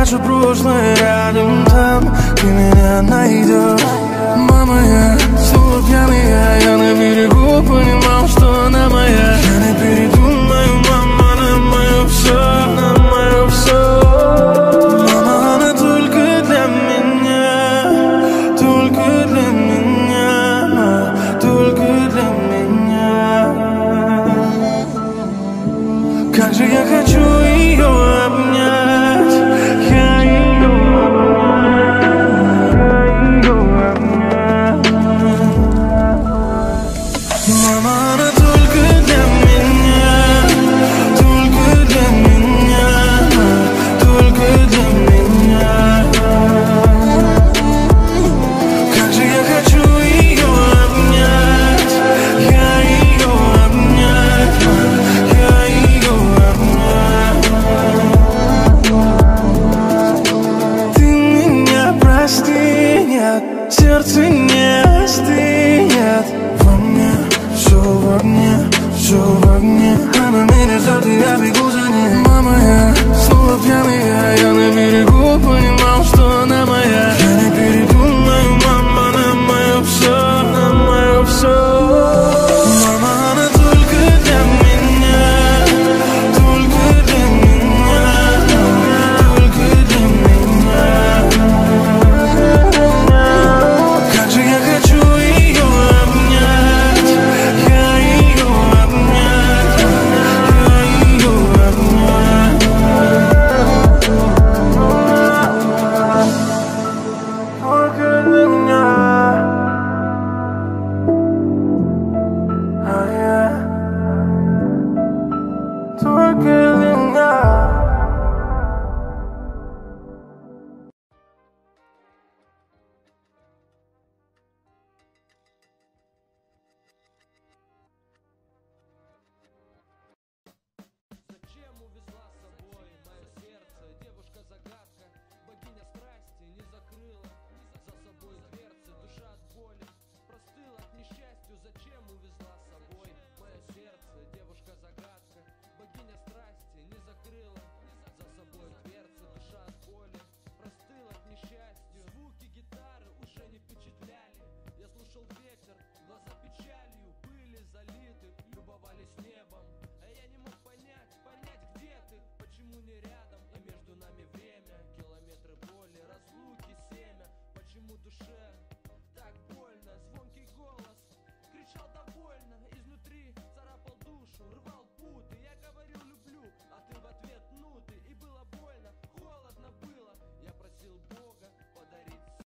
наше прошлое рядом, там ты меня найдешь. Мама, я снова пьяный, я на берегу понимал, что она моя. Я не передумаю, мама, на мое все, на мое все. Мама, она только для меня, только для меня, только для меня. Как же я хочу ее обнять, я ее обнять. Мама, она только для меня, только для меня, только для меня. Как же я хочу ее обнять, я ее обнять, я ее обнять. Ты меня прости, нет, сердце не остынет. Во мне, все в огне, все в огне. Она меня ждет, и я бегу за ней. Мама, я снова пьяный, я на берегу понимал, что она моя. Я не передумаю, мама, на мое все, на мое все. Мама, она только для меня, только для меня, только для меня. Как же я хочу ее обнять, я ее обнять, я ее обнять. Только для меня. Только для меня. Зачем увезла с собой мое сердце? Девушка-загадка, богиня страсти не закрыла за собой дверцы. Душа от боли простыла, к несчастью. Зачем увезла